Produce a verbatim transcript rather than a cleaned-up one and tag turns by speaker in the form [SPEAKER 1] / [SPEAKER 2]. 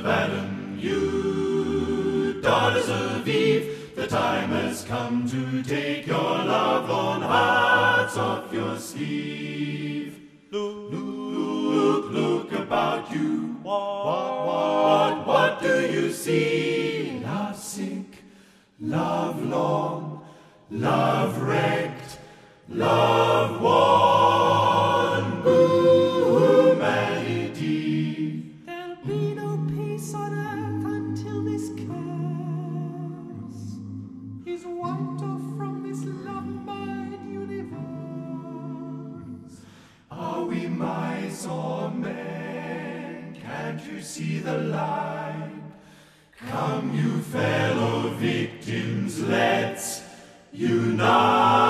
[SPEAKER 1] Adam, you daughters of Eve, the time has come to take your love-lorn hearts off your sleeve. Look, look, look about you. What, what, what do you see? Love sick, love long, love wrecked, love won. Boo, humanity.
[SPEAKER 2] There'll be no peace on earth until this curse is wiped off from this love-mad universe.
[SPEAKER 1] Are we mice or men? Can't you see the light? Come, you fellow victims, let's unite.